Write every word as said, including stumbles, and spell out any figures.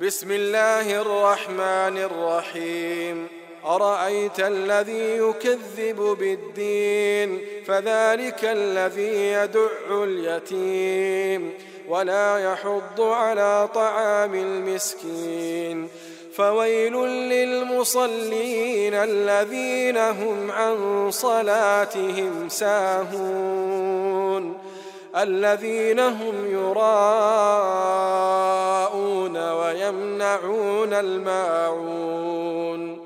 بسم الله الرحمن الرحيم. أرأيت الذي يكذب بالدين فذلك الذي يدع اليتيم ولا يحض على طعام المسكين فويل للمصلين الذين هم عن صلاتهم ساهون الذين هم يراءون ويمنعون الماعون